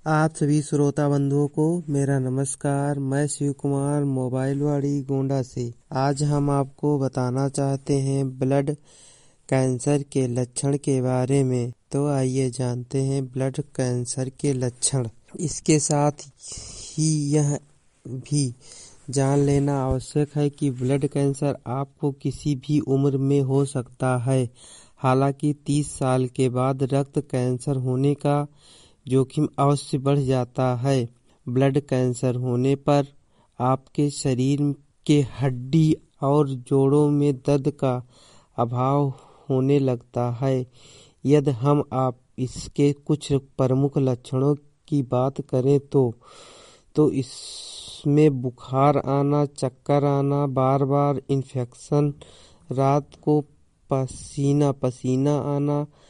आप सभी श्रोता बंधुओं को मेरा नमस्कार। मैं शिव कुमार मोबाइलवाड़ी गोंडा से। आज हम आपको बताना चाहते हैं ब्लड कैंसर के लक्षण के बारे में। तो आइए जानते हैं ब्लड कैंसर के लक्षण। इसके साथ ही यह भी जान लेना आवश्यक है कि ब्लड कैंसर आपको किसी भी उम्र में हो सकता है। हालांकि 30 साल के बाद रक्त कैंसर होने का जोखिम अवश्य बढ़ जाता है। ब्लड कैंसर होने पर आपके शरीर के हड्डी और जोड़ों में दर्द का अभाव होने लगता है। यदि हम आप इसके कुछ प्रमुख लक्षणों की बात करें तो इसमें बुखार आना, चक्कर आना, बार बार इन्फेक्शन, रात को पसीना पसीना आना,